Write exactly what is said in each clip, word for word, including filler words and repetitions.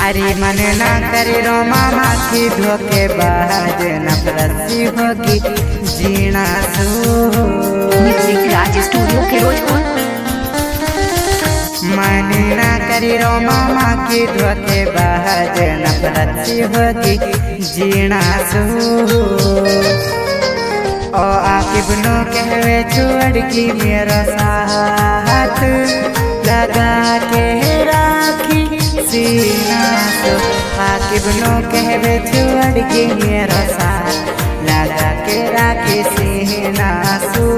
अरे मन ना करे रो मामा की धोखे बाज नफरती होगी जीना सो। Music Raj studio Ferozepur. मन ना करे रो मामा की धोखे बाज नफरती होगी जीना सो। ओ आकिब नो कहवे छोड़ की मेरा साथ लगा के राखी सीना सो। आकिब नो कहवे छोड़ की मेरा साथ लगा के राखी सीना सो।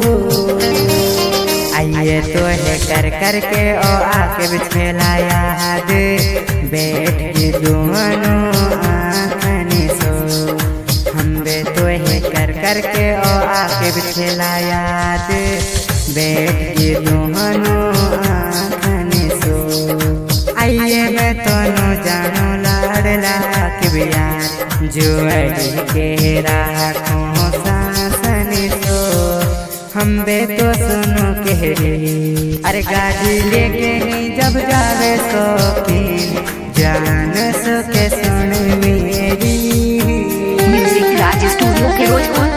आइए तो है कर कर के ओ आकिब छेला याद बैठ के दोनों आँखनी सो। हमरे तो है कर कर के ओ आकिब छेला याद बैठ के दोनों आँखनी सो। आइए मैं तो नो जानो लाडला आकिब यार जो अड़ी के राखों सासनी सो। हम बे तो सुनो कहरी अरे गाड़ी लेके नहीं जब जावे शौकीन जान सो के सुन मेरी। Music Raj studio Ferozepur.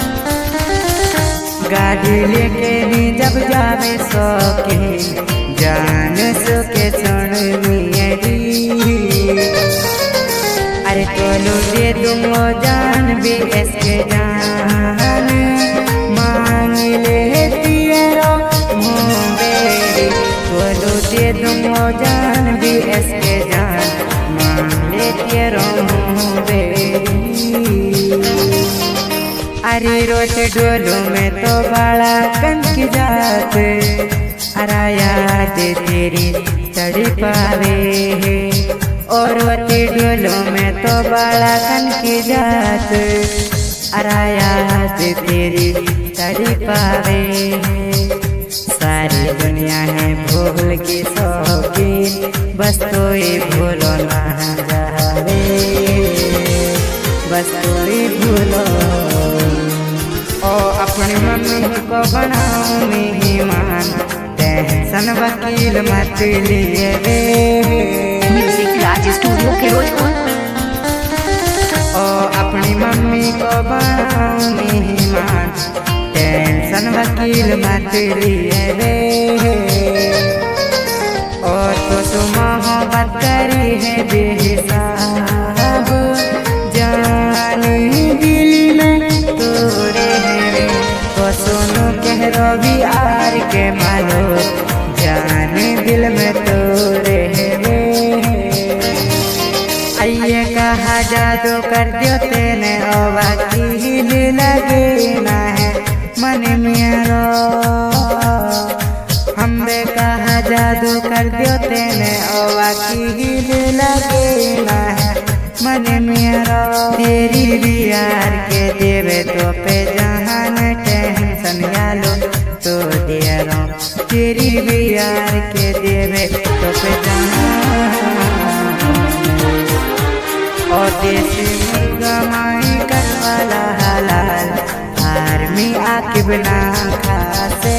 गाड़ी लेके नहीं जब जावे शौकीन जान सो के सुन मेरी। अरे तोलो दे दूंगो जान भी इसके जान मांग ले तेरा मुँह बेरी। तोलो दे दूंगो जान भी इसके जान मांग ले तेरा मुँह बेरी। अरे रोट डोलो में तो बड़ा कन की जात अरा याद तेरी तड़ी पावे है। और वती डोलो में तो बड़ा कन की जात अरा याद तेरी तड़ी पावे है। सारी दुनिया है भूल की शौकीन बस तो ही भूलो ना जावे बस तो ही भूलो। ओ अपनी मम्मी को बनाओ मेहमान टेंशन वकील मत लिए वे। Music Raj studio Ferozepur. ओ अपनी मम्मी को बनाओ मेहमान टेंशन वकील मत लिए वे। और तो तुम मोहब्बत करी है बेहिसाब जान दिल में तोरे है। तो सुनो कह रो भी आर के मारो जान दिल में तोरे है। आइए कहा जादू कर दियो तेने ओ वकील लगे ना है मन मेरो। हमरे कहा जादू कर दियो तेने ओ वकील लगे ना है मन मेरो। तेरी भी यार के देवे तो पे जहान टेंशन यालो तो दियरो। तेरी भी यार के देवे तो पे जहान और देसी मुर्गा माई कर वाला हलाल आर्मी आकिब ना खासे।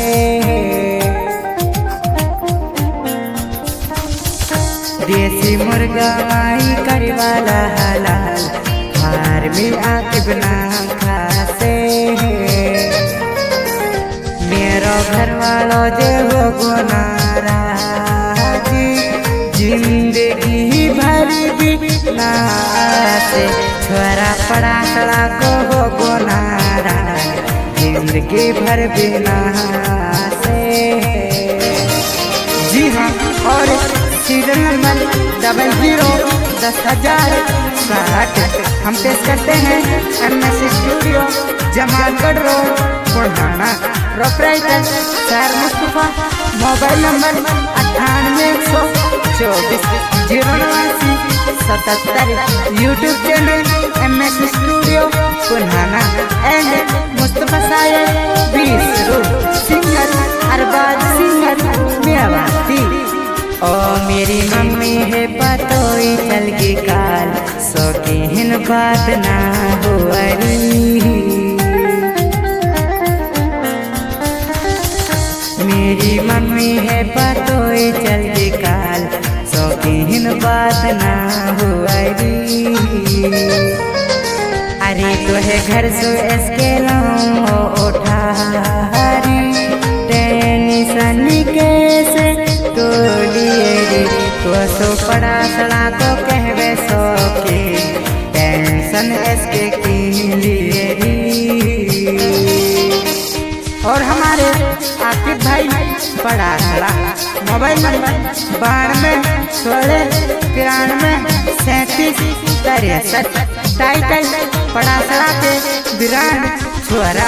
देसी मुर्गा माई कर वाला हलाल आर्मी आकिब ना खासे। मेरो घर वालों जे हो गुनारा जिंदगी भर भी ना से छोरा पड़ा सड़ा को हो गुनारा जिंदगी भर भी ना से। जी हाँ और सीरियल नंबर डबल जीरो दस हजार साठ हम पेश करते हैं M S studio Jamalgarh road Budhana. Proprietor sir Mustafa. Mobile number अट्ठानवे एक सौ चौबीस जीरो नवासी सतहत्तर। YouTube channel M S studio Budhana and Mustafa Sayed बीस रूप सिंगर अरबाज सिंगर मेवाती। ओ मेरी मम्मी है पतोई चल की काल शौकीन बात ना हुई। मेरी मम्मी है पतोई चल की काल शौकीन बात ना है घर से इसके लाओ उठारी टेंशन कैसे तो लिए रे तो सो पड़ा सड़ा तो कहवे सो के टेंशन इसके की लिए रे। और हमारे आकिब भाई पड़ा सड़ा मोबाइल नंबर बानवे सोलह तिरानवे सैंतीस तिरसठ टाइटल पड़ा सड़ा के बिरान छुअरा।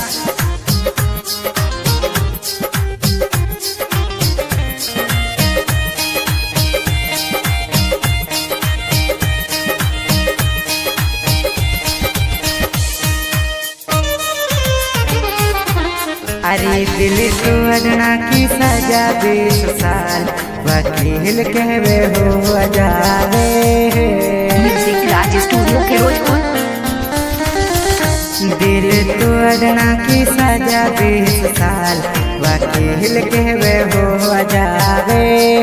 अरे दिल तो अजना की सजा बीस साल वकील कहवे हो जावे। म्यूजिक राज स्टूडियो के रोजपुर। दिल तो अजना की सजा बीस साल वकील कहवे हो जावे।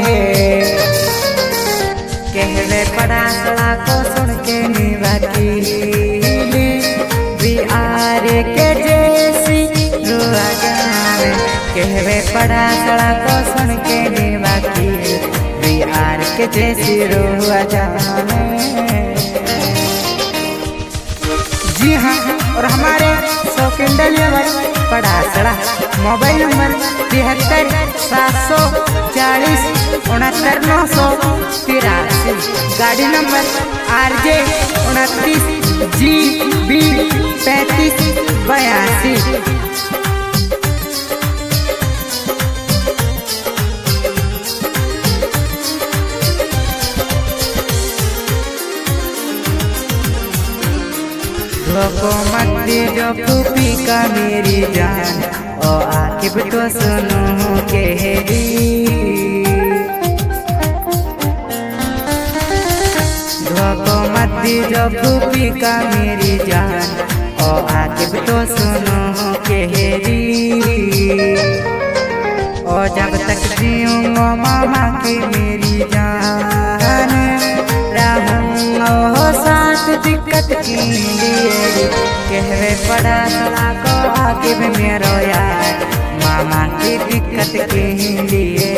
कहवे पड़ा सड़ा को सुन के नी वकील भी आरे के जैसी रुआ जावे। कहवे पड़ा सड़ा को सुन के नी वकील भी आर के जैसी रुआ जावे। जी हाँ, और हमारे शौकीन डिलीवर पड़ा सड़ा मोबाइल नंबर तिहत्तर सात सौ चालीस उनहत्तर नौ सौ तिरासी गाड़ी नंबर आर जे उनतीस जी बी पैंतीस बयासी। धोखो मत जो फूफी का मेरी जान ओ आकिब तो सुनो केरी। धोखो मत जो फूफी का मेरी जान ओ आकिब तो सुनो केरी। ओ जब तक जीऊंगा मामा की मेरी जान रहूंगा साथ दिक्कत की लिए। कहवे पड़ा सड़ा को आकिब मेरो यार मामा की दिक्कत के लिए।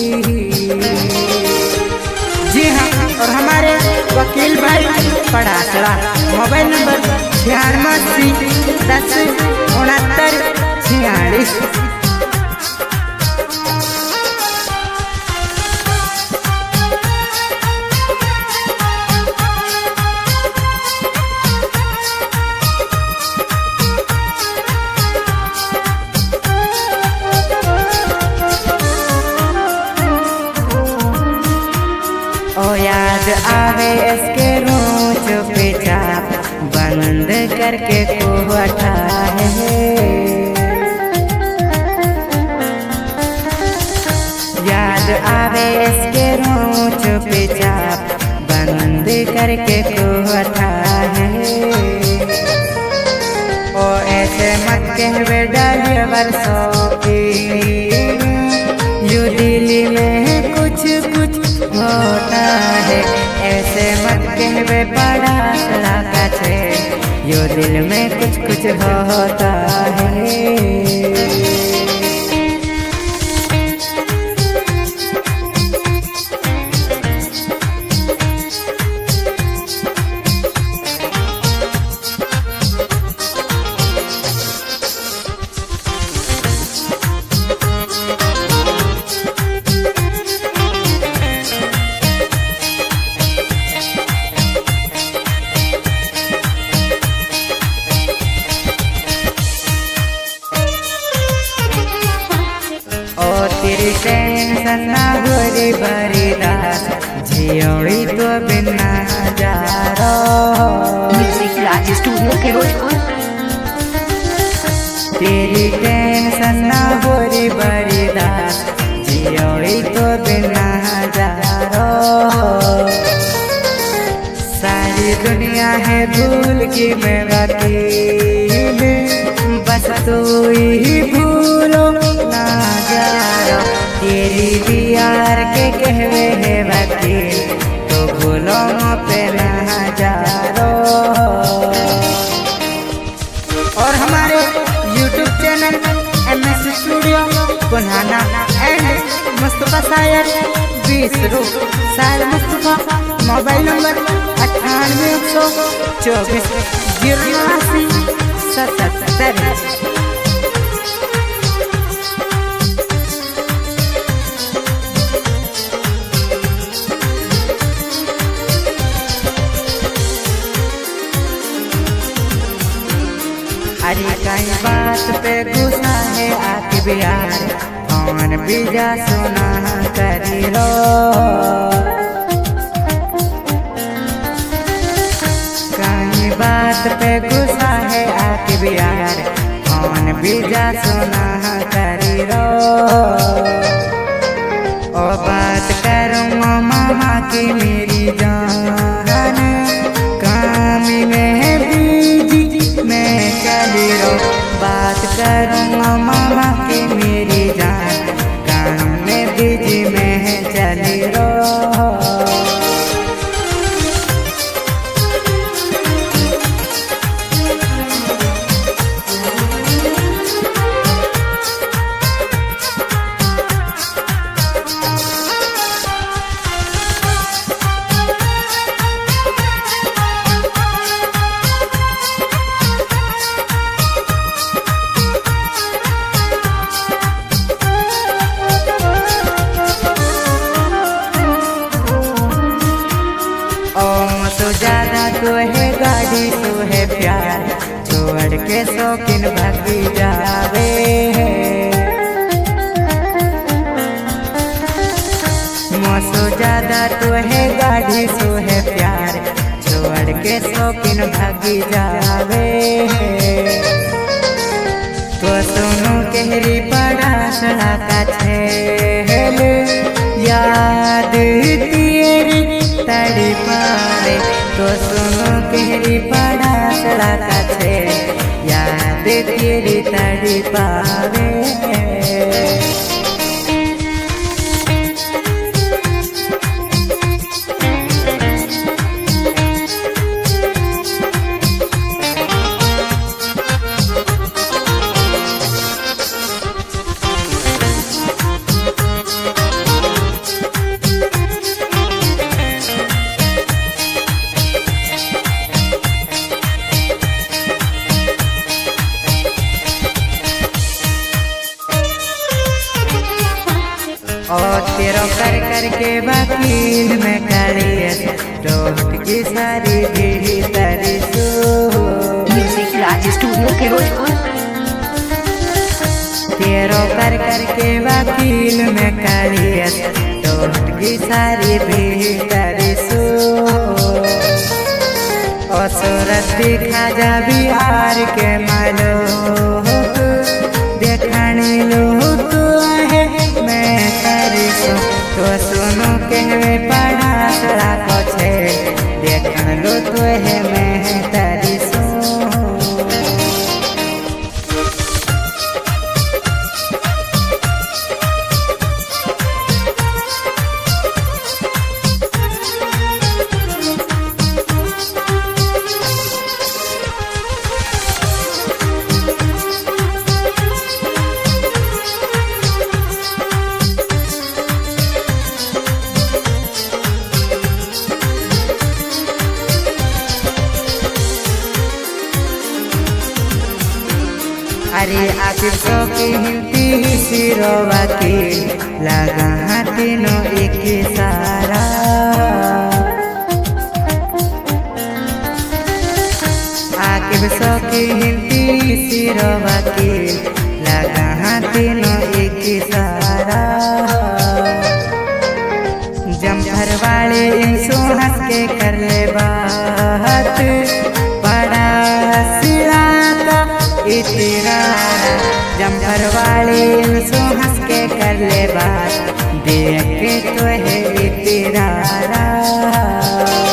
जी हाँ, और हमारे वकील भाई पड़ा सड़ा मोबाइल नंबर छियानवे दस उनहत्तर छियालीस। ओ याद आवे इसके रोज पेचाप बंद करके को हटा है। याद आवे इसके रोज पेचाप बंद करके को हटा है। ओ ऐसे मत कहवे डालिवर सौ की यू दिल्ली में कुछ कुछ होता है। ऐसे मत कहवे पड़ा सड़ा का छे यो दिल में कुछ कुछ होता है। तेरी टेंशन ना होरी भरी रात जियोड़ी तो बिना जा रो। म्यूजिक राज स्टूडियो के रोजपुर। तेरी टेंशन ना होरी भरी रात जियोड़ी तो बिना जा रो। सारी दुनिया है भूल की मैं वकील बस तू ही भूलो ना जा रो। तेरी बियार के कहवे है वकील तो भूलो पे ना जा रो। मुस्तफा शायर बीस रो शायर मुस्तफा मोबाइल नंबर अट्ठानवे एक सौ चौबीस जीरो अस्सी सतहत्तर। अरे कई बात पे गुस्सा है आके बिहार कौन बीजा सुना करी लो। कई बात पे गुस्सा है आके बिहार कौन बीजा सुना करी लो। ओ बात करूँगा मामा की मेरी जान कामी में बीजी में चली रो। बात करूँगा मामा की मेरी जान काम में बीजी में चली रो। ज्यादा तो है गाड़ी तो है प्यार छोड़ के शौकीन भागी जावे। मौसो ज्यादा तो है गाड़ी तो है प्यार छोड़ के शौकीन भागी जावे। तो सुनो कहरी बड़ा सड़ा का छेल याद तेरी तड़ी पावे। तो सुनो कहरी बड़ा सड़ा का छे याद तेरी तड़ी पावे। और तेरो कर कर के वकील में खड़ी रोड की सारी भीतरी सो। म्यूजिक राज स्टूडियो के रोजपुर। तेरो कर कर के वकील में खड़ी रोड की सारी भीतरी सो। और सूरत दिखा जा बिहार के मालो देखने लो तो है मैं करिसो। तो सुनो कहवे पड़ा सड़ा को छे देखन लो तो है मैं तरिसो। अरे आखिर सो की हिंदी सिरो वकील लगा हाथिनो एक सारा। आखिर सो की हिंदी सिरो वकील लगा हाथिनो एक सारा। जमघर वाले इंसो हंस के कर ले बात बड़ा सिरा का इतिरारा। जमघर वाले इंसो हंस के कर ले बात देख के तो है इतिरारा।